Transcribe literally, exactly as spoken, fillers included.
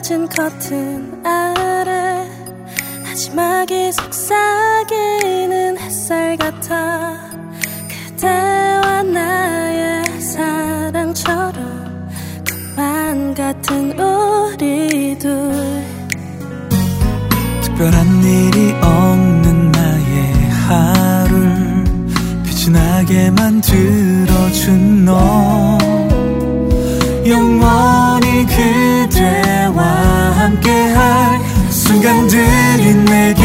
젖은 커튼 아래 마지막이 속삭이는 햇살 같아. 그대와 나의 사랑처럼 꿈만 같은 우리 둘. 특별한 일이 없는 나의 하루를 빛이 나게 만들어준 너. 영원히 그대와 함께할 순간들이 내게